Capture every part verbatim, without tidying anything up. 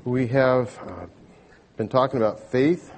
We have uh, been talking about faith,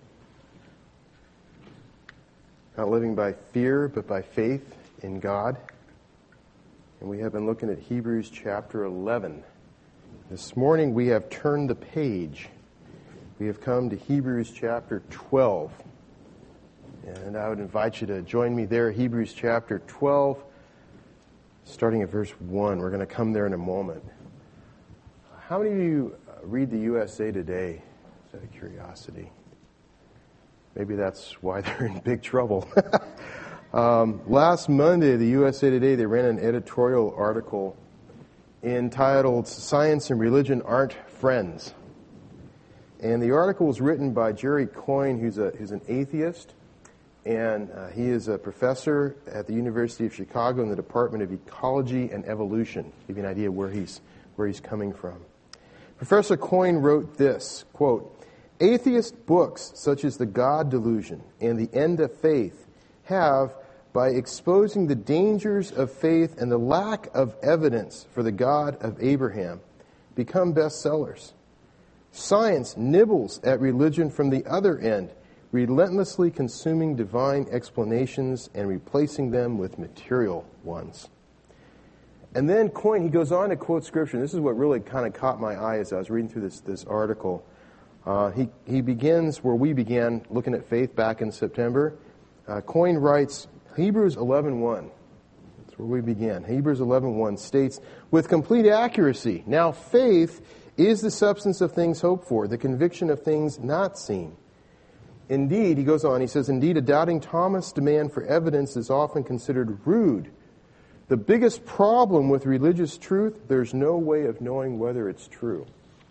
not living by fear, but by faith in God. And we have been looking at Hebrews chapter eleven. This morning we have turned the page. We have come to Hebrews chapter twelve. And I would invite you to join me there, Hebrews chapter twelve, starting at verse one. We're going to come there in a moment. How many of you read the U S A Today? Just out of curiosity. Maybe that's why they're in big trouble. um, last Monday, the U S A Today, they ran an editorial article entitled "Science and Religion Aren't Friends." And the article was written by Jerry Coyne, who's, a, who's an atheist. And uh, he is a professor at the University of Chicago in the Department of Ecology and Evolution. To give you an idea where he's, where he's coming from. Professor Coyne wrote this, quote, "Atheist books such as The God Delusion and The End of Faith have, by exposing the dangers of faith and the lack of evidence for the God of Abraham, become bestsellers. Science nibbles at religion from the other end, relentlessly consuming divine explanations and replacing them with material ones." And then Coyne, he goes on to quote Scripture. This is what really kind of caught my eye as I was reading through this, this article. Uh, he, he begins where we began looking at faith back in September. Uh, Coyne writes, Hebrews eleven one. That's where we began. Hebrews eleven one states, "With complete accuracy, now faith is the substance of things hoped for, the conviction of things not seen. Indeed," he goes on, he says, "indeed, a doubting Thomas' demand for evidence is often considered rude. The biggest problem with religious truth, there's no way of knowing whether it's true."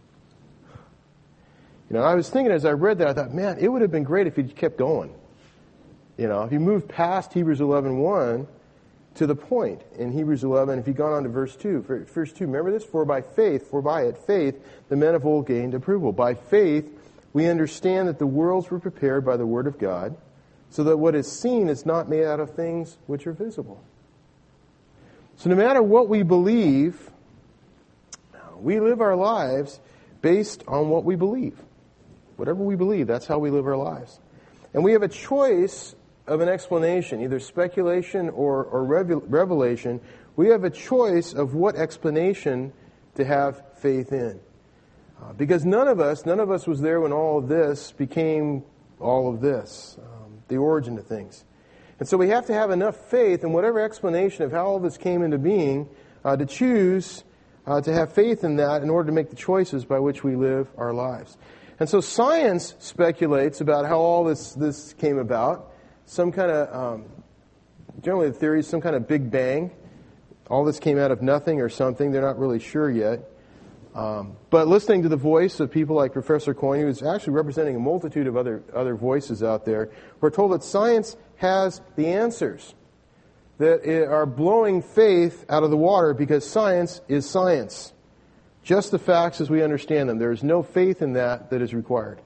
You know, I was thinking as I read that, I thought, man, it would have been great if he kept going. You know, if you moved past Hebrews eleven one to the point in Hebrews eleven, if you'd gone on to verse two. Verse two, remember this? "For by faith, for by it, faith, the men of old gained approval. By faith, we understand that the worlds were prepared by the word of God, so that what is seen is not made out of things which are visible." So no matter what we believe, we live our lives based on what we believe. Whatever we believe, that's how we live our lives. And we have a choice of an explanation, either speculation or, or revelation. We have a choice of what explanation to have faith in. Uh, because none of us, none of us was there when all of this became all of this, um, the origin of things. And so we have to have enough faith in whatever explanation of how all this came into being uh, to choose uh, to have faith in that in order to make the choices by which we live our lives. And so science speculates about how all this, this came about. Some kind of, um, generally the theory is some kind of Big Bang. All this came out of nothing or something. They're not really sure yet. Um, but listening to the voice of people like Professor Coyne, who is actually representing a multitude of other, other voices out there, we're told that science has the answers that are blowing faith out of the water because science is science. Just the facts as we understand them. There is no faith in that that is required.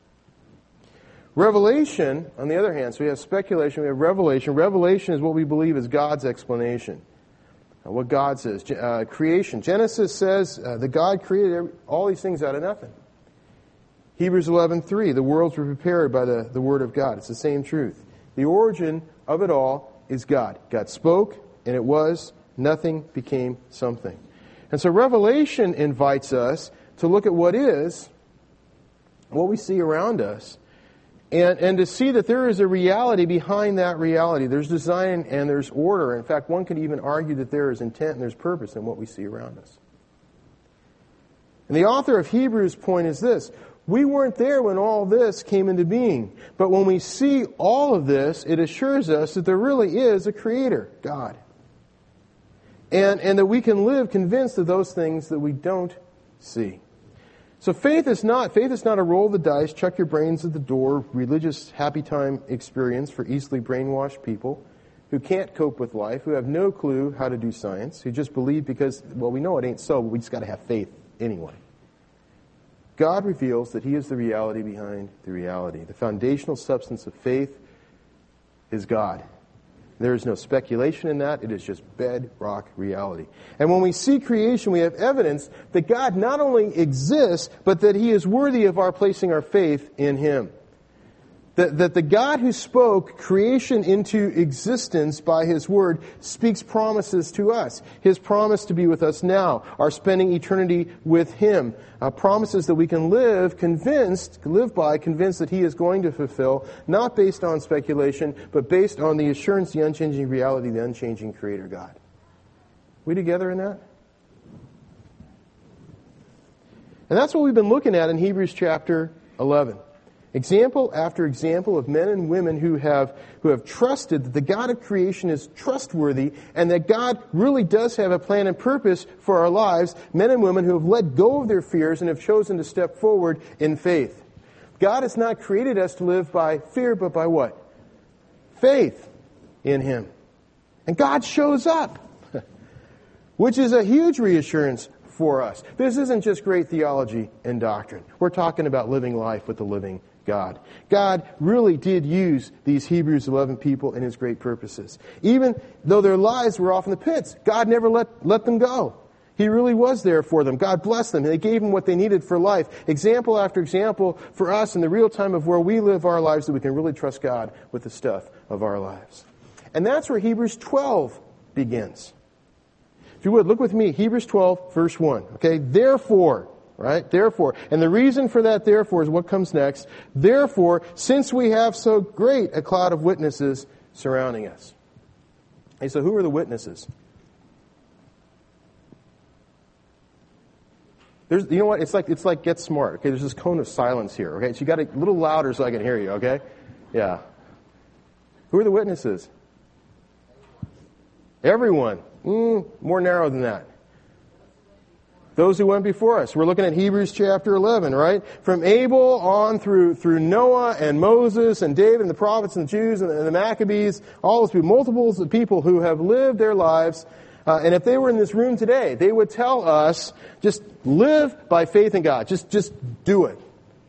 Revelation, on the other hand, so we have speculation, we have revelation. Revelation is what we believe is God's explanation. What God says. Uh, creation. Genesis says uh, that God created every, all these things out of nothing. Hebrews eleven three, the worlds were prepared by the, the Word of God. It's the same truth. The origin of it all is God. God spoke, and it was. Nothing became something. And so Revelation invites us to look at what is, what we see around us, and, and to see that there is a reality behind that reality. There's design and there's order. In fact, one could even argue that there is intent and there's purpose in what we see around us. And the author of Hebrews' point is this: we weren't there when all this came into being. But when we see all of this, it assures us that there really is a Creator, God. And, and that we can live convinced of those things that we don't see. So faith is not faith is not a roll of the dice, chuck your brains at the door, religious happy time experience for easily brainwashed people who can't cope with life, who have no clue how to do science, who just believe because, well, we know it ain't so, but we just got to have faith anyway. God reveals that He is the reality behind the reality. The foundational substance of faith is God. There is no speculation in that. It is just bedrock reality. And when we see creation, we have evidence that God not only exists, but that He is worthy of our placing our faith in Him. That, that the God who spoke creation into existence by His Word speaks promises to us. His promise to be with us now, our spending eternity with Him. Uh, promises that we can live convinced, live by, convinced that He is going to fulfill, not based on speculation, but based on the assurance, the unchanging reality, the unchanging Creator God. We together in that? And that's what we've been looking at in Hebrews chapter eleven. Example after example of men and women who have who have trusted that the God of creation is trustworthy and that God really does have a plan and purpose for our lives. Men and women who have let go of their fears and have chosen to step forward in faith. God has not created us to live by fear, but by what? Faith in Him. And God shows up, which is a huge reassurance for us. This isn't just great theology and doctrine. We're talking about living life with the living God. God really did use these Hebrews eleven people in His great purposes. Even though their lives were off in the pits, God never let, let them go. He really was there for them. God blessed them. They gave them what they needed for life. Example after example for us in the real time of where we live our lives, that we can really trust God with the stuff of our lives. And that's where Hebrews twelve begins. If you would, look with me, Hebrews twelve, verse one. Okay, therefore, right? Therefore. And the reason for that therefore is what comes next. Therefore, since we have so great a cloud of witnesses surrounding us. Hey, so who are the witnesses? There's, you know what? It's like, it's like Get Smart. Okay, there's this cone of silence here. Okay, so you got to a little louder so I can hear you. Okay, yeah. Who are the witnesses? Everyone. Mm, more narrow than that. Those who went before us. We're looking at Hebrews chapter eleven, right? From Abel on through through Noah and Moses and David and the prophets and the Jews and the, and the Maccabees, all those people, multiples of people who have lived their lives. Uh, and if they were in this room today, they would tell us, just live by faith in God. Just, just do it.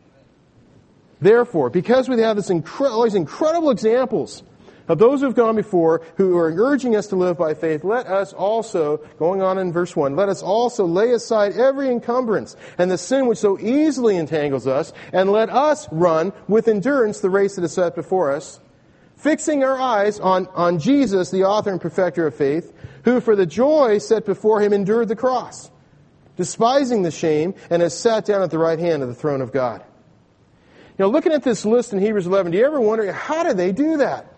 Therefore, because we have this incre- all these incredible examples of those who have gone before, who are urging us to live by faith, let us also, going on in verse one, let us also lay aside every encumbrance and the sin which so easily entangles us, and let us run with endurance the race that is set before us, fixing our eyes on, on Jesus, the author and perfecter of faith, who for the joy set before Him endured the cross, despising the shame, and has sat down at the right hand of the throne of God. You know, looking at this list in Hebrews eleven, do you ever wonder, how did they do that?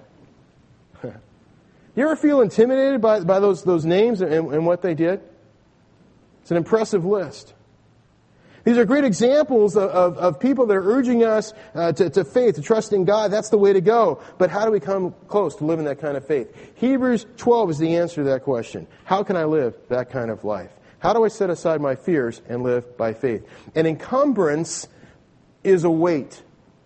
You ever feel intimidated by, by those, those names and, and what they did? It's an impressive list. These are great examples of, of, of people that are urging us uh, to, to faith, to trust in God. That's the way to go. But how do we come close to living that kind of faith? Hebrews twelve is the answer to that question. How can I live that kind of life? How do I set aside my fears and live by faith? An encumbrance is a weight.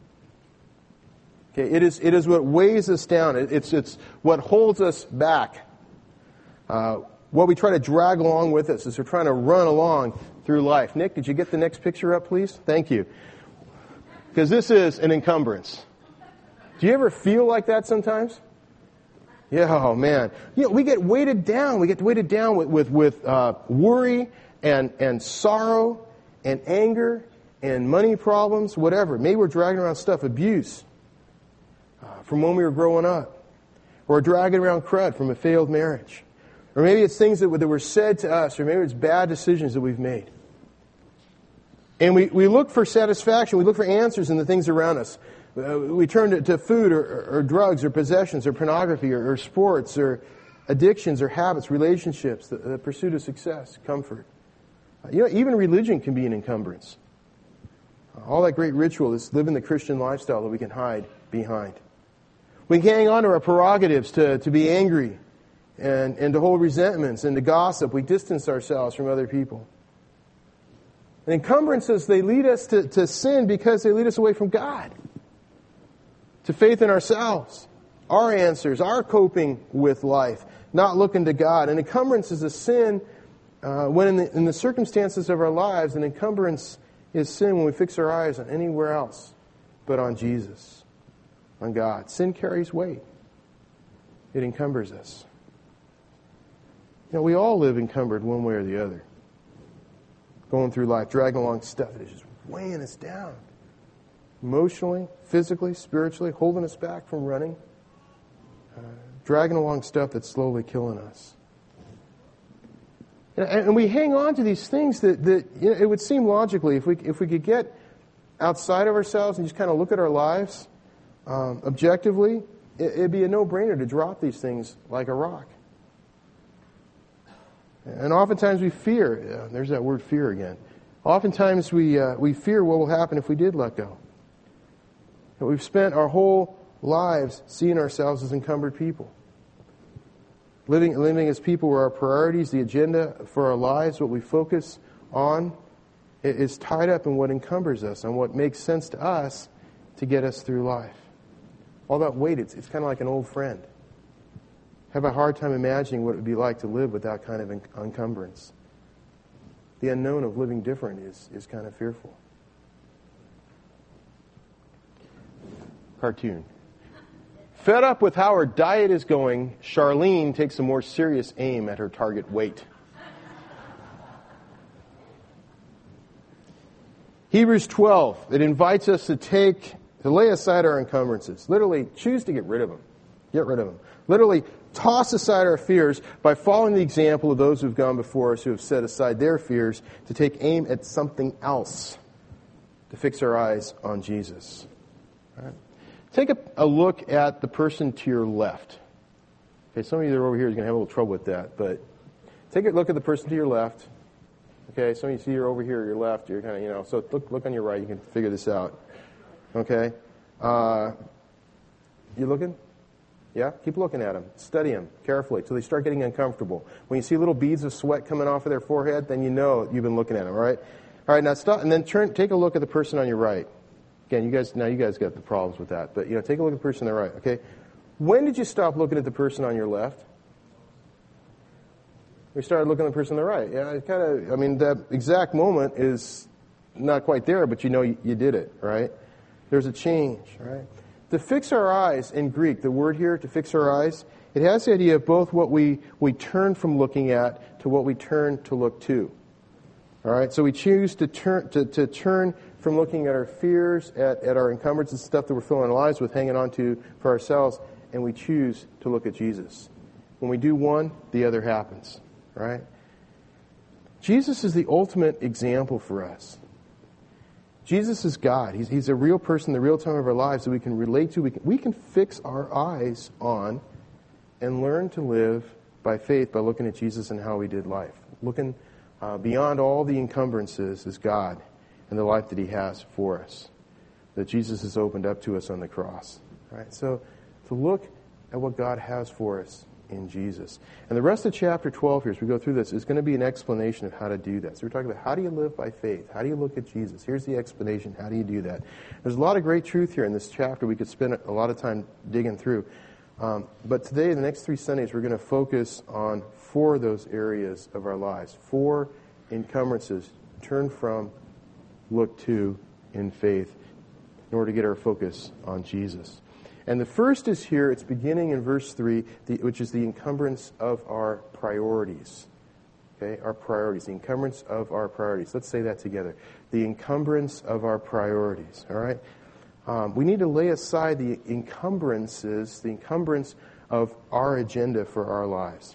Okay, it is it is what weighs us down. It, it's it's what holds us back. Uh, what we try to drag along with us as we're trying to run along through life. Nick, did you get the next picture up, please? Thank you. Because this is an encumbrance. Do you ever feel like that sometimes? Yeah, oh man. You know, we get weighted down. We get weighted down with with, with uh, worry and and sorrow and anger and money problems, whatever. Maybe we're dragging around stuff, abuse. From when we were growing up, or dragging around crud from a failed marriage, or maybe it's things that, that were said to us, or maybe it's bad decisions that we've made. And we, we look for satisfaction, we look for answers in the things around us. Uh, we turn to, to food, or, or, or drugs, or possessions, or pornography, or, or sports, or addictions, or habits, relationships, the, the pursuit of success, comfort. Uh, you know, even religion can be an encumbrance. Uh, all that great ritual is living the Christian lifestyle that we can hide behind. We can hang on to our prerogatives to, to be angry and, and to hold resentments and to gossip. We distance ourselves from other people. And encumbrances, they lead us to, to sin because they lead us away from God. To faith in ourselves, our answers, our coping with life, not looking to God. An encumbrance is a sin uh, when in the, in the circumstances of our lives, an encumbrance is sin when we fix our eyes on anywhere else but on Jesus. On God. Sin carries weight. it encumbers us. You know, we all live encumbered one way or the other. Going through life, dragging along stuff that is just weighing us down. Emotionally, physically, spiritually, holding us back from running. Uh, dragging along stuff that's slowly killing us. And, and we hang on to these things that, that you know, it would seem logically, if we if we could get outside of ourselves and just kind of look at our lives um, objectively, it, it'd be a no-brainer to drop these things like a rock. And oftentimes we fear. Yeah, there's that word fear again. Oftentimes we uh, we fear what will happen if we did let go. And we've spent our whole lives seeing ourselves as encumbered people. Living, living as people where our priorities, the agenda for our lives, what we focus on, is tied up in what encumbers us and what makes sense to us to get us through life. All that weight, it's, it's kind of like an old friend. Have a hard time imagining what it would be like to live with that kind of encumbrance. The unknown of living different is, is kind of fearful. Cartoon. Fed up with how her diet is going, Charlene takes a more serious aim at her target weight. Hebrews twelve, it invites us to take, to lay aside our encumbrances. Literally, choose to get rid of them. Get rid of them. Literally, toss aside our fears by following the example of those who have gone before us, who have set aside their fears to take aim at something else, to fix our eyes on Jesus. All right. Take a, a look at the person to your left. Okay, some of you that are over here is going to have a little trouble with that, but take a look at the person to your left. Okay, some of you see you're over here, your left, you're kind of, you know, so look, look on your right, you can figure this out. Okay? Uh, you looking? Yeah? Keep looking at them. Study them carefully until they start getting uncomfortable. When you see little beads of sweat coming off of their forehead, then you know you've been looking at them, all right? All right, now stop, and then turn, take a look at the person on your right. Again, you guys, now you guys got the problems with that, but, you know, take a look at the person on the right, okay? When did you stop looking at the person on your left? We started looking at the person on the right. Yeah, it kind of, I mean, that exact moment is not quite there, but you know you, you did it, right? There's a change, right? To fix our eyes in Greek, the word here, to fix our eyes, it has the idea of both what we, we turn from looking at to what we turn to look to. All right, so we choose to turn to, to turn from looking at our fears, at, at our encumbrances, stuff that we're filling our lives with, hanging on to for ourselves, and we choose to look at Jesus. When we do one, the other happens, right? Jesus is the ultimate example for us. Jesus is God. He's, he's a real person in the real time of our lives that we can relate to. We can, we can fix our eyes on and learn to live by faith by looking at Jesus and how He did life. Looking uh, beyond all the encumbrances as God and the life that He has for us, that Jesus has opened up to us on the cross. Right? So to look at what God has for us in Jesus. And the rest of chapter twelve here, as we go through this, is going to be an explanation of how to do that. So we're talking about how do you live by faith? How do you look at Jesus? Here's the explanation. How do you do that? There's a lot of great truth here in this chapter. We could spend a lot of time digging through. Um, but today, the next three Sundays, we're going to focus on four of those areas of our lives. Four encumbrances. Turn from, look to in faith in order to get our focus on Jesus. And the first is here, it's beginning in verse three, the, which is the encumbrance of our priorities. Okay, our priorities, the encumbrance of our priorities. Let's say that together. The encumbrance of our priorities, all right? Um, we need to lay aside the encumbrances, the encumbrance of our agenda for our lives.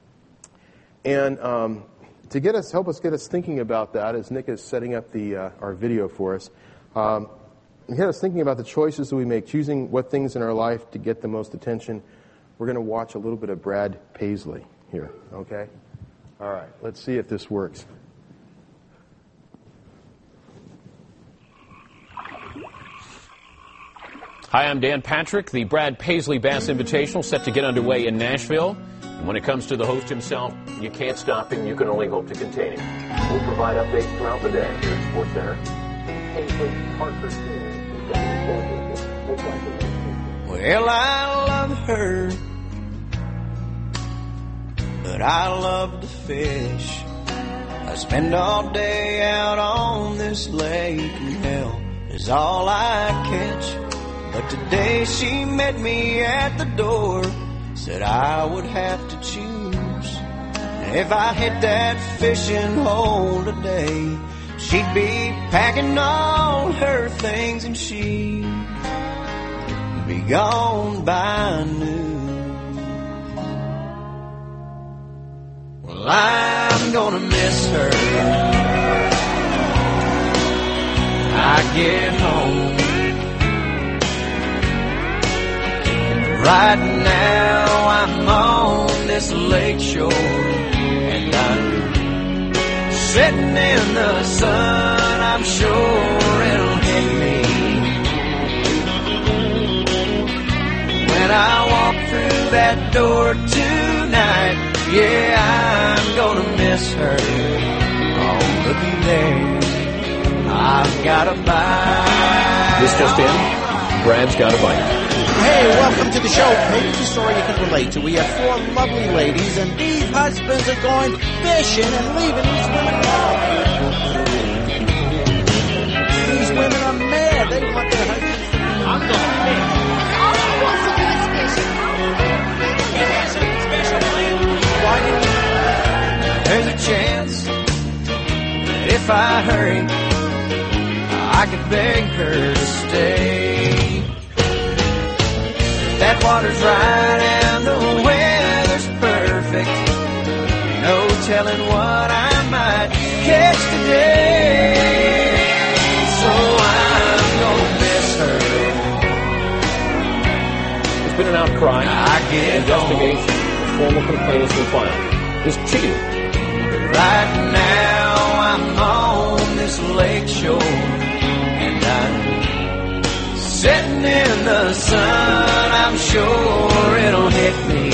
And um, to get us, help us get us thinking about that, as Nick is setting up the uh, our video for us, um, get us thinking about the choices that we make, choosing what things in our life to get the most attention. We're going to watch a little bit of Brad Paisley here, okay? All right, let's see if this works. Hi, I'm Dan Patrick. The Brad Paisley Bass Invitational set to get underway in Nashville. And when it comes to the host himself, you can't stop him. You can only hope to contain him. We'll provide updates throughout the day here at Sports Center. Well, I love her, but I love to fish. I spend all day out on this lake, and hell is all I catch. But today she met me at the door, said I would have to choose. And if I hit that fishing hole today, she'd be packing all her things and she'd be gone by noon. Well, I'm gonna miss her when I get home. Right now I'm on this lake shore, and I'm sitting in the sun. I'm sure it'll hit me when I walk through that door tonight. Yeah, I'm gonna miss her. Oh, looky there, I've got a bite. This just in, Brad's got a bite. Hey, welcome to the show. Maybe it's a story you can relate to. We have four lovely ladies, and these husbands are going fishing and leaving these women alone. These women are mad. They want their husbands to be. I'm going to fish. All he wants to do is fishing. He has a special plan. Why do you? There's a chance that if I hurry, I could beg her to stay. That water's right and the weather's perfect. No telling what I might catch today. So I'm gonna miss her. There's been an outcry. I get Investigation. Formal complaint has been filed. He's cheating. Right now I'm on this lake shore, and I'm sitting in the sun. I'm sure it'll hit me.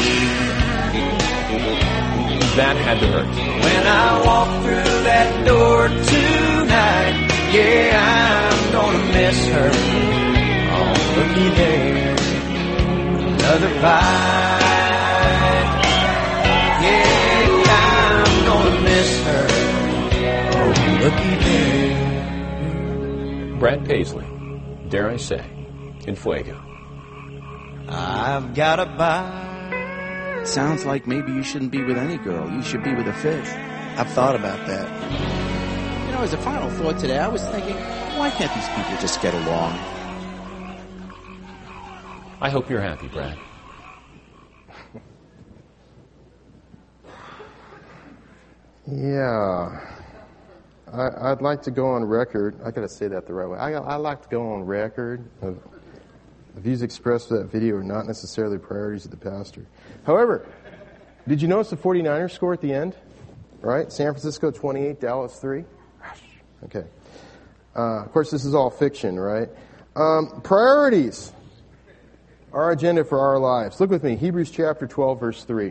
That had to hurt. When I walk through that door tonight, yeah, I'm gonna miss her. Oh, looky there, another bite. Yeah, I'm gonna miss her. Oh, looky there. Brad Paisley, dare I say, in Fuego. I've got a bite. Sounds like maybe you shouldn't be with any girl. You should be with a fish. I've thought about that. You know, as a final thought today, I was thinking, why can't these people just get along? I hope you're happy, Brad. Yeah. I, I'd like to go on record. I got to say that the right way. I, I'd like to go on record of the views expressed for that video are not necessarily priorities of the pastor. However, did you notice the 49ers score at the end? Right? San Francisco twenty-eight, Dallas three. Okay. Uh, of course, this is all fiction, right? Um, priorities. Our agenda for our lives. Look with me. Hebrews chapter twelve, verse three.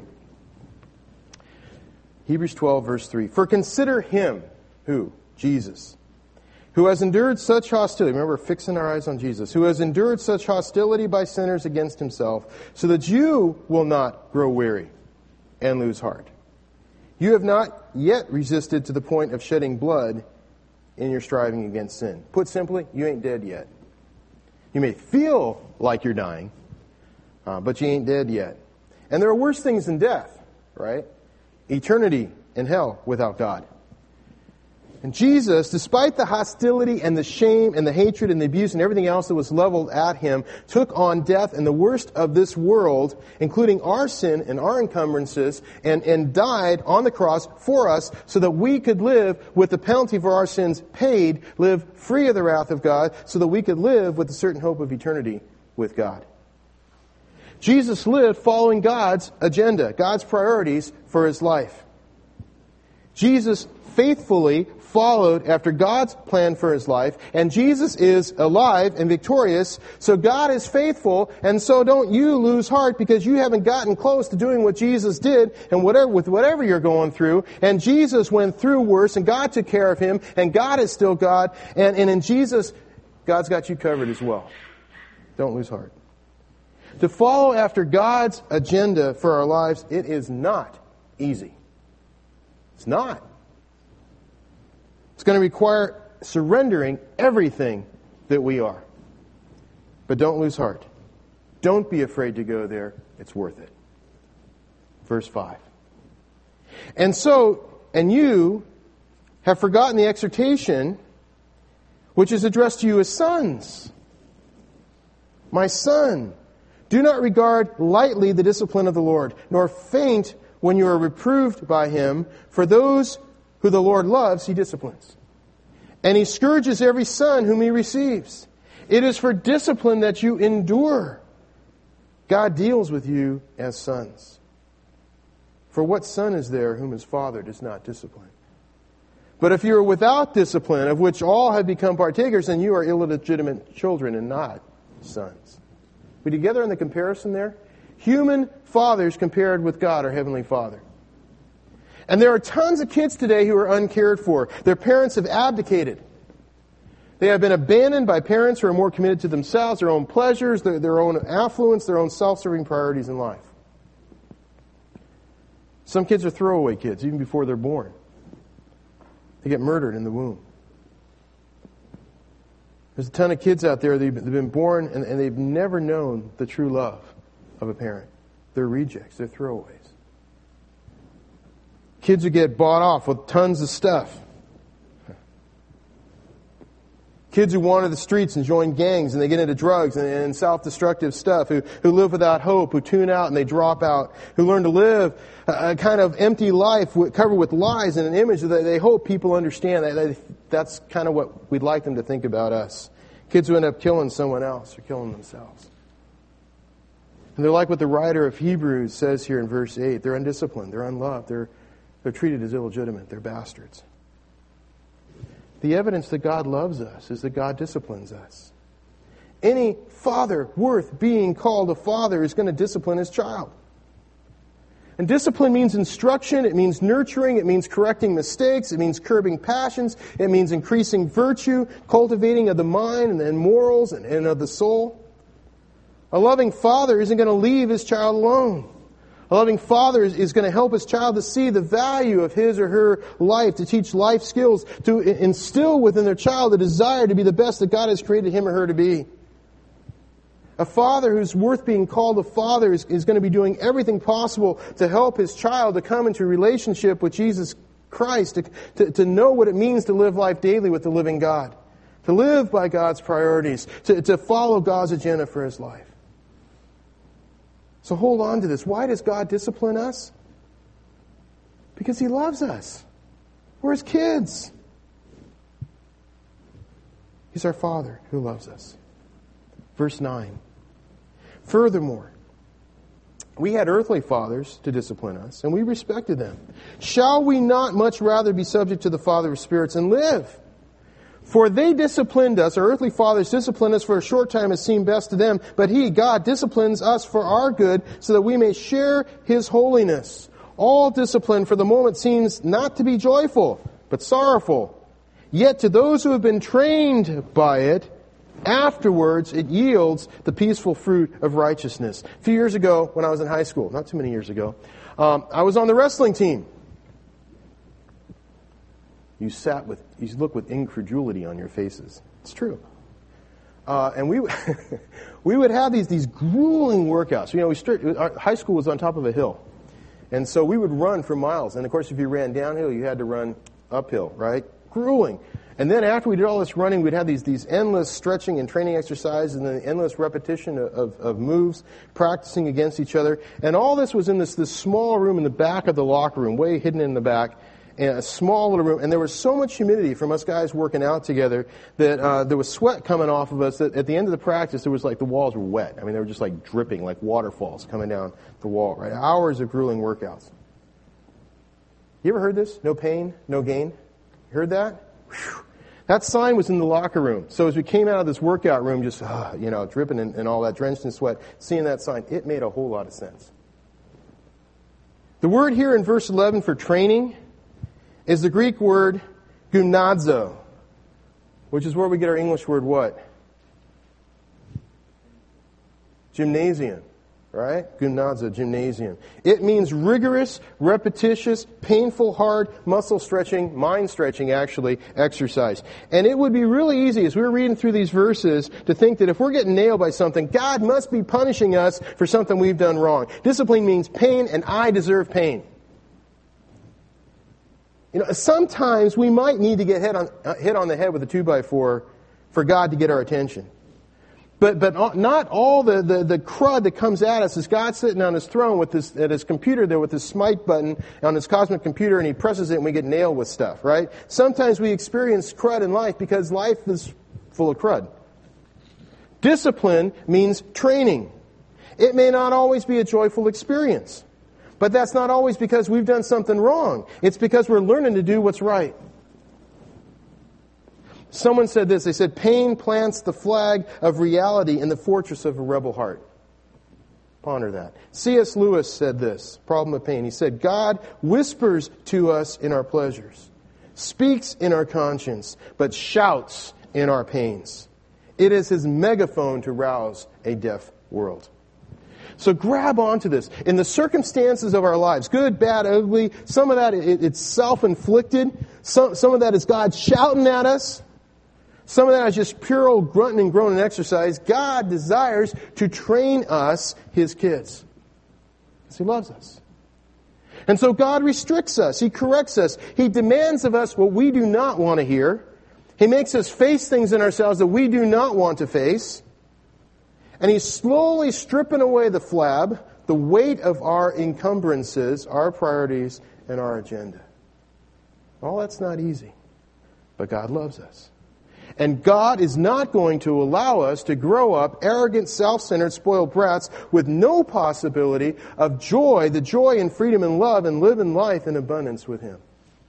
Hebrews twelve, verse three. For consider him, who? Jesus. Who has endured such hostility. Remember, fixing our eyes on Jesus. Who has endured such hostility by sinners against himself, so that you will not grow weary and lose heart. You have not yet resisted to the point of shedding blood in your striving against sin. Put simply, you ain't dead yet. You may feel like you're dying, uh, but you ain't dead yet. And there are worse things than death, right? Eternity in hell without God. And Jesus, despite the hostility and the shame and the hatred and the abuse and everything else that was leveled at him, took on death and the worst of this world, including our sin and our encumbrances, and, and died on the cross for us so that we could live with the penalty for our sins paid, live free of the wrath of God, so that we could live with a certain hope of eternity with God. Jesus lived following God's agenda, God's priorities for his life. Jesus faithfully followed after God's plan for his life, and Jesus is alive and victorious, so God is faithful, and so don't you lose heart because you haven't gotten close to doing what Jesus did and whatever with whatever you're going through. And Jesus went through worse, and God took care of him, and God is still God, and, and in Jesus, God's got you covered as well. Don't lose heart. To follow after God's agenda for our lives, it is not easy. It's not. It's going to require surrendering everything that we are. But don't lose heart. Don't be afraid to go there. It's worth it. Verse five. And so, and you have forgotten the exhortation which is addressed to you as sons. My son, do not regard lightly the discipline of the Lord, nor faint when you are reproved by him, for those who the Lord loves, he disciplines. And he scourges every son whom he receives. It is for discipline that you endure. God deals with you as sons. For what son is there whom his father does not discipline? But if you are without discipline, of which all have become partakers, then you are illegitimate children and not sons. We together in the comparison there? Human fathers compared with God, our Heavenly Father. And there are tons of kids today who are uncared for. Their parents have abdicated. They have been abandoned by parents who are more committed to themselves, their own pleasures, their, their own affluence, their own self-serving priorities in life. Some kids are throwaway kids, even before they're born. They get murdered in the womb. There's a ton of kids out there, they've been born and, and they've never known the true love of a parent. They're rejects, they're throwaways. Kids who get bought off with tons of stuff. Kids who wander the streets and join gangs and they get into drugs and, and self-destructive stuff, who, who live without hope, who tune out and they drop out, who learn to live a, a kind of empty life with, covered with lies and an image that they hope people understand. That they, that's kind of what we'd like them to think about us. Kids who end up killing someone else or killing themselves. And they're like what the writer of Hebrews says here in verse eight. They're undisciplined, they're unloved, they're, they're treated as illegitimate, they're bastards. The evidence that God loves us is that God disciplines us. Any father worth being called a father is going to discipline his child. And discipline means instruction, it means nurturing, it means correcting mistakes, it means curbing passions, it means increasing virtue, cultivating of the mind and, and morals and, and of the soul. A loving father isn't going to leave his child alone. A loving father is, is going to help his child to see the value of his or her life, to teach life skills, to instill within their child a desire to be the best that God has created him or her to be. A father who's worth being called a father is, is going to be doing everything possible to help his child to come into a relationship with Jesus Christ, to, to, to know what it means to live life daily with the living God, to live by God's priorities, to, to follow God's agenda for his life. So hold on to this. Why does God discipline us? Because he loves us. We're his kids. He's our Father who loves us. Verse nine. Furthermore, we had earthly fathers to discipline us, and we respected them. Shall we not much rather be subject to the Father of spirits and live? For they disciplined us, our earthly fathers disciplined us for a short time as seemed best to them, but he, God, disciplines us for our good, so that we may share his holiness. All discipline for the moment seems not to be joyful, but sorrowful. Yet to those who have been trained by it, afterwards it yields the peaceful fruit of righteousness. A few years ago, when I was in high school, not too many years ago, um, I was on the wrestling team. You sat with, you look with incredulity on your faces. It's true. Uh, and we we would have these these grueling workouts. You know, we start, our high school was on top of a hill, and so we would run for miles. And of course, if you ran downhill, you had to run uphill, right? Grueling. And then after we did all this running, we'd have these these endless stretching and training exercises, and then the endless repetition of, of, of moves, practicing against each other. And all this was in this this small room in the back of the locker room, way hidden in the back. In a small little room, and there was so much humidity from us guys working out together that uh, there was sweat coming off of us that at the end of the practice, there was like the walls were wet. I mean, they were just like dripping, like waterfalls coming down the wall, right? Hours of grueling workouts. You ever heard this? No pain, no gain? You heard that? Whew. That sign was in the locker room. So as we came out of this workout room, just, uh, you know, dripping and, and all that, drenched in sweat, seeing that sign, it made a whole lot of sense. The word here in verse eleven for training is the Greek word gymnazo, which is where we get our English word what? Gymnasium. right? Gymnaza, gymnasium. It means rigorous, repetitious, painful, hard, muscle stretching, mind stretching, actually, exercise. And it would be really easy, as we were reading through these verses, to think that if we're getting nailed by something, God must be punishing us for something we've done wrong. Discipline means pain, and I deserve pain. You know, sometimes we might need to get hit on, uh, hit on the head with a two by four for God to get our attention. But but not all the, the, the crud that comes at us is God sitting on His throne with his, at His computer there with His smite button on His cosmic computer, and He presses it and we get nailed with stuff, right? Sometimes we experience crud in life because life is full of crud. Discipline means training. It may not always be a joyful experience. But that's not always because we've done something wrong. It's because we're learning to do what's right. Someone said this. They said, pain plants the flag of reality in the fortress of a rebel heart. Ponder that. C S Lewis said this, problem of pain. He said, God whispers to us in our pleasures, speaks in our conscience, but shouts in our pains. It is His megaphone to rouse a deaf world. So grab onto this. In the circumstances of our lives, good, bad, ugly, some of that it, it's self-inflicted. Some, some of that is God shouting at us. Some of that is just pure old grunting and groaning exercise. God desires to train us, His kids. Because He loves us. And so God restricts us. He corrects us. He demands of us what we do not want to hear. He makes us face things in ourselves that we do not want to face. And He's slowly stripping away the flab, the weight of our encumbrances, our priorities, and our agenda. All that's not easy. But God loves us. And God is not going to allow us to grow up arrogant, self-centered, spoiled brats with no possibility of joy, the joy and freedom and love, and living life in abundance with Him.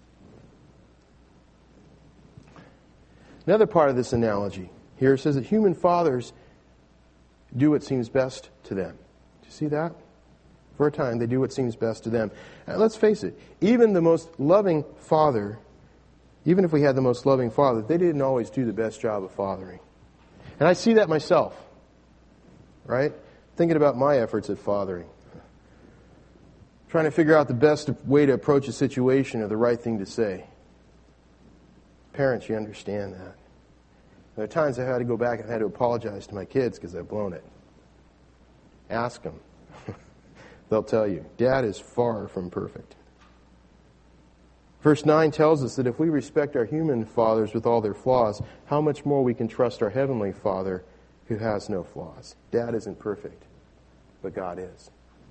Another part of this analogy here says that human fathers do what seems best to them. Do you see that? For a time, they do what seems best to them. And let's face it, even the most loving father, even if we had the most loving father, they didn't always do the best job of fathering. And I see that myself, right? Thinking about my efforts at fathering. Trying to figure out the best way to approach a situation or the right thing to say. Parents, you understand that. There are times I've had to go back and I had to apologize to my kids because I've blown it. Ask them. They'll tell you. Dad is far from perfect. Verse nine tells us that if we respect our human fathers with all their flaws, how much more we can trust our heavenly Father who has no flaws. Dad isn't perfect, but God is.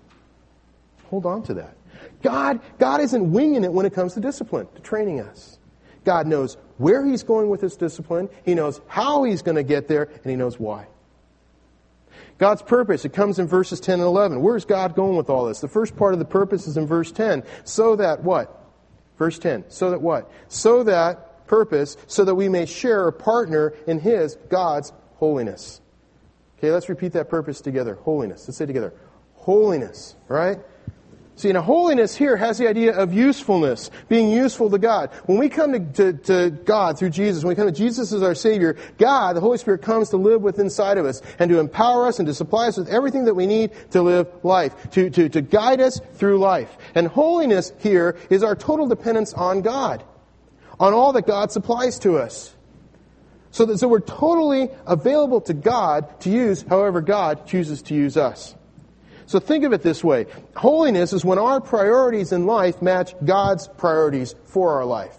Hold on to that. God, God isn't winging it when it comes to discipline, to training us. God knows where He's going with His discipline. He knows how He's going to get there, and He knows why. God's purpose, it comes in verses ten and eleven. Where's God going with all this? The first part of the purpose is in verse ten. So that what? Verse ten. So that what? So that purpose, so that we may share or partner in His, God's, holiness. Okay, let's repeat that purpose together. Holiness. Let's say it together. Holiness, right? See, now holiness here has the idea of usefulness, being useful to God. When we come to, to, to God through Jesus, when we come to Jesus as our Savior, God, the Holy Spirit, comes to live within inside of us and to empower us and to supply us with everything that we need to live life, to, to, to guide us through life. And holiness here is our total dependence on God, on all that God supplies to us. So that so we're totally available to God to use however God chooses to use us. So think of it this way. Holiness is when our priorities in life match God's priorities for our life.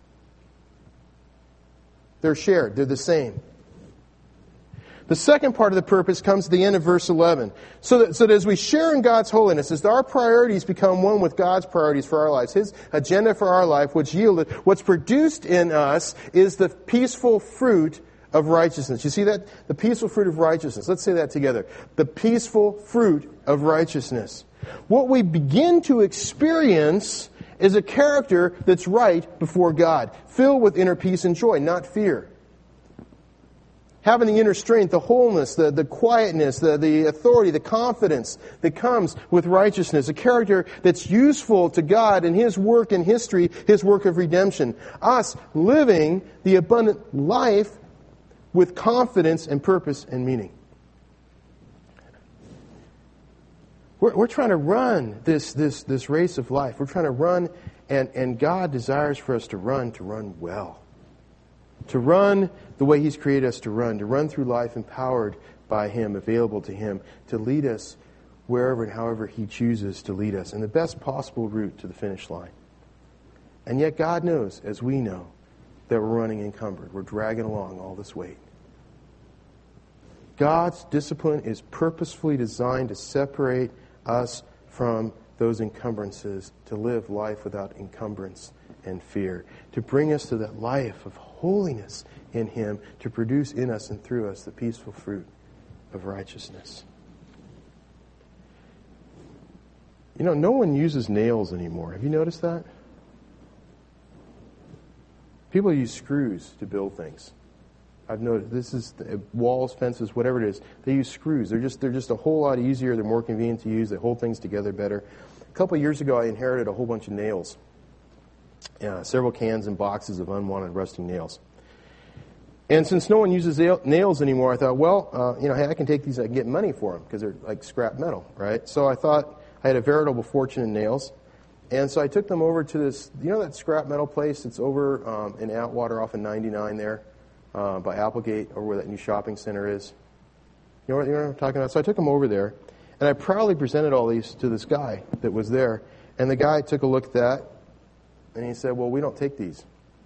They're shared. They're the same. The second part of the purpose comes at the end of verse eleven. So that, so that as we share in God's holiness, as our priorities become one with God's priorities for our lives, His agenda for our life, which yielded, what's produced in us is the peaceful fruit of righteousness. You see that? The peaceful fruit of righteousness. Let's say that together. The peaceful fruit of righteousness. What we begin to experience is a character that's right before God, filled with inner peace and joy, not fear. Having the inner strength, the wholeness, the, the quietness, the, the authority, the confidence that comes with righteousness. A character that's useful to God in His work in history, His work of redemption. Us living the abundant life with confidence and purpose and meaning. We're, we're trying to run this, this, this race of life. We're trying to run, and, and God desires for us to run, to run well. To run the way He's created us to run, to run through life empowered by Him, available to Him, to lead us wherever and however He chooses to lead us, in the best possible route to the finish line. And yet God knows, as we know, that we're running encumbered. We're dragging along all this weight. God's discipline is purposefully designed to separate us from those encumbrances, to live life without encumbrance and fear, to bring us to that life of holiness in Him, to produce in us and through us the peaceful fruit of righteousness. You know, no one uses nails anymore. Have you noticed that? People use screws to build things. I've noticed this is walls, fences, whatever it is. They use screws. They're just they're just a whole lot easier. They're more convenient to use. They hold things together better. A couple of years ago, I inherited a whole bunch of nails, uh, several cans and boxes of unwanted rusting nails. And since no one uses nails anymore, I thought, well, uh, you know, hey, I can take these and get money for them because they're like scrap metal, right? So I thought I had a veritable fortune in nails. And so I took them over to this, you know that scrap metal place that's over um, in Atwater off of ninety-nine there uh, by Applegate, over where that new shopping center is. You know, what, you know what I'm talking about? So I took them over there, and I proudly presented all these to this guy that was there. And the guy took a look at that, and he said, well, we don't take these.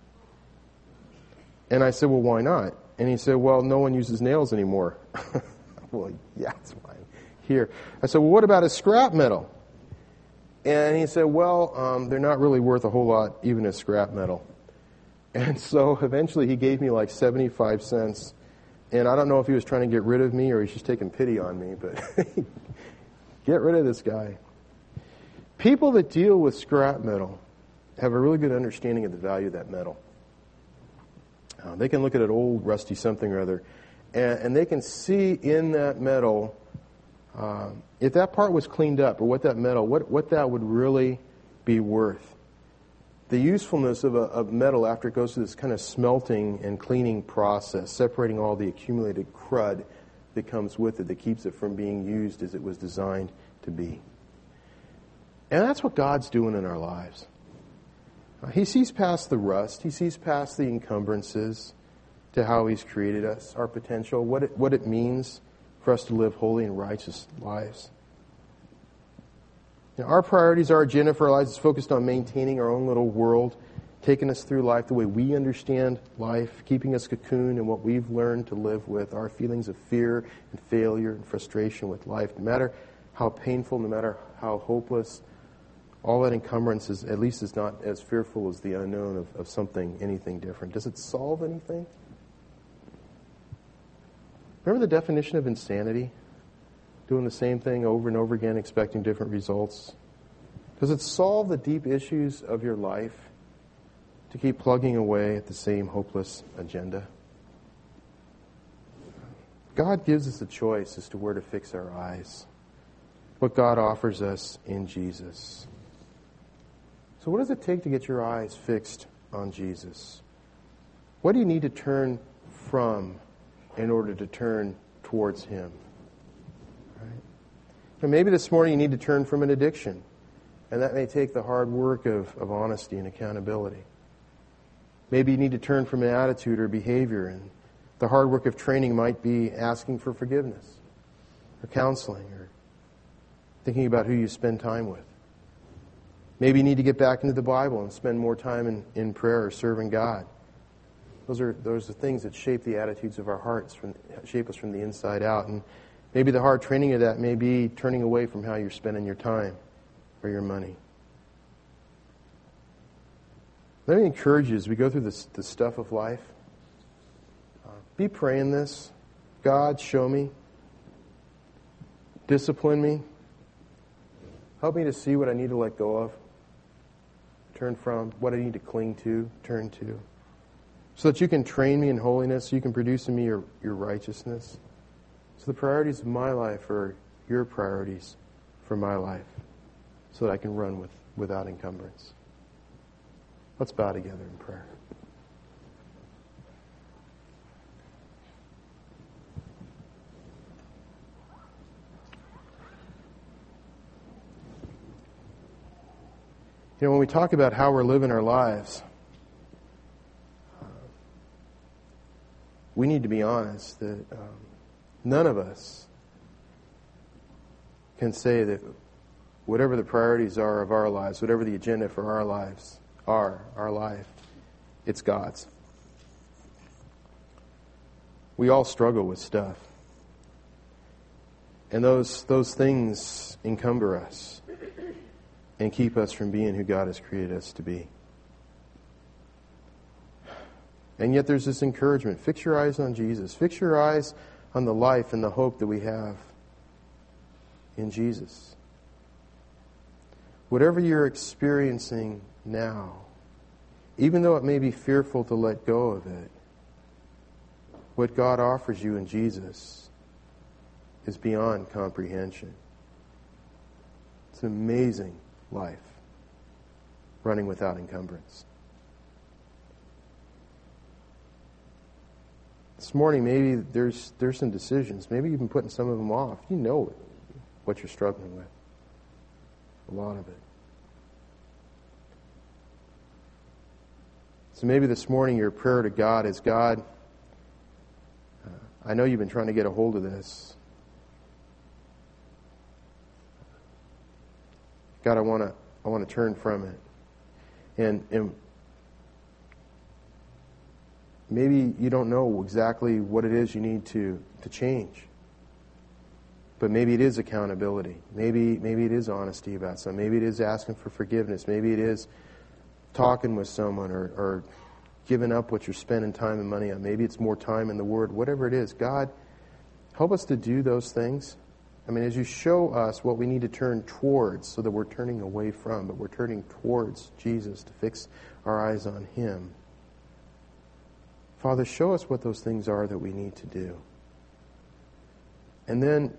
And I said, well, why not? And he said, well, no one uses nails anymore. Well, yeah, that's fine. Here. I said, well, what about a scrap metal? And he said, well, um, they're not really worth a whole lot, even as scrap metal. And so eventually he gave me like seventy-five cents. And I don't know if he was trying to get rid of me or he's just taking pity on me, but get rid of this guy. People that deal with scrap metal have a really good understanding of the value of that metal. Uh, they can look at an old rusty something or other, and, and they can see in that metal, uh, if that part was cleaned up, or what that metal, what, what that would really be worth. The usefulness of a of metal after it goes through this kind of smelting and cleaning process, separating all the accumulated crud that comes with it, that keeps it from being used as it was designed to be. And that's what God's doing in our lives. Uh, he sees past the rust. He sees past the encumbrances to how He's created us, our potential, what it, what it means for us to live holy and righteous lives. You know, our priorities, our agenda for our lives is focused on maintaining our own little world, taking us through life the way we understand life, keeping us cocooned in what we've learned to live with, our feelings of fear and failure and frustration with life. No matter how painful, no matter how hopeless, all that encumbrance is, at least is not as fearful as the unknown of, of something, anything different. Does it solve anything? Remember the definition of insanity? Doing the same thing over and over again, expecting different results. Does it solve the deep issues of your life to keep plugging away at the same hopeless agenda? God gives us a choice as to where to fix our eyes. What God offers us in Jesus. So what does it take to get your eyes fixed on Jesus? What do you need to turn from in order to turn towards Him? Right? So maybe this morning you need to turn from an addiction. And that may take the hard work of, of honesty and accountability. Maybe you need to turn from an attitude or behavior. And the hard work of training might be asking for forgiveness, or counseling, or thinking about who you spend time with. Maybe you need to get back into the Bible and spend more time in, in prayer or serving God. Those are those are things that shape the attitudes of our hearts, from, shape us from the inside out. And maybe the hard training of that may be turning away from how you're spending your time or your money. Let me encourage you as we go through this, the stuff of life, uh, be praying this. God, show me. Discipline me. Help me to see what I need to let go of. Turn from. What I need to cling to. Turn to. So that you can train me in holiness. So you can produce in me your, your righteousness. So the priorities of my life are your priorities for my life. So that I can run with without encumbrance. Let's bow together in prayer. You know, when we talk about how we're living our lives, we need to be honest that um, none of us can say that whatever the priorities are of our lives, whatever the agenda for our lives are, our life, it's God's. We all struggle with stuff. And those those things encumber us and keep us from being who God has created us to be. And yet there's this encouragement. Fix your eyes on Jesus. Fix your eyes on the life and the hope that we have in Jesus. Whatever you're experiencing now, even though it may be fearful to let go of it, what God offers you in Jesus is beyond comprehension. It's an amazing life, running without encumbrance. This morning, maybe there's there's some decisions. Maybe you've been putting some of them off. You know what you're struggling with. A lot of it. So maybe this morning your prayer to God is, God, uh, I know you've been trying to get a hold of this. God, I want to I want to turn from it. And and maybe you don't know exactly what it is you need to, to change. But maybe it is accountability. Maybe maybe it is honesty about something. Maybe it is asking for forgiveness. Maybe it is talking with someone or, or giving up what you're spending time and money on. Maybe it's more time in the Word. Whatever it is, God, help us to do those things. I mean, as you show us what we need to turn towards so that we're turning away from, but we're turning towards Jesus to fix our eyes on Him. Father, show us what those things are that we need to do. And then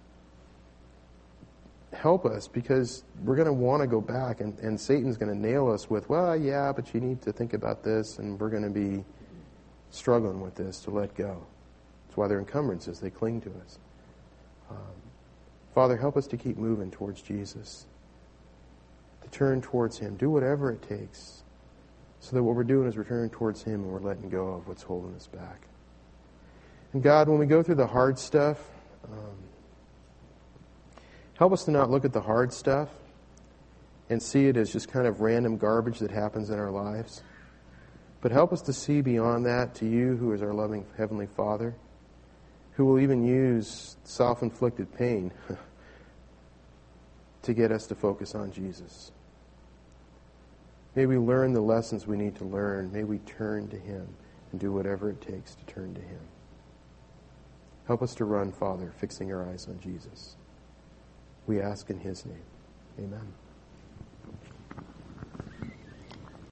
help us, because we're going to want to go back, and, and Satan's going to nail us with, well, yeah, but you need to think about this, and we're going to be struggling with this to let go. That's why they're encumbrances. They cling to us. Um, Father, help us to keep moving towards Jesus, to turn towards Him. Do whatever it takes so that what we're doing is we're turning towards Him and we're letting go of what's holding us back. And God, when we go through the hard stuff, um, help us to not look at the hard stuff and see it as just kind of random garbage that happens in our lives. But help us to see beyond that to You, who is our loving Heavenly Father, who will even use self-inflicted pain to get us to focus on Jesus. May we learn the lessons we need to learn. May we turn to Him and do whatever it takes to turn to Him. Help us to run, Father, fixing our eyes on Jesus. We ask in His name. Amen.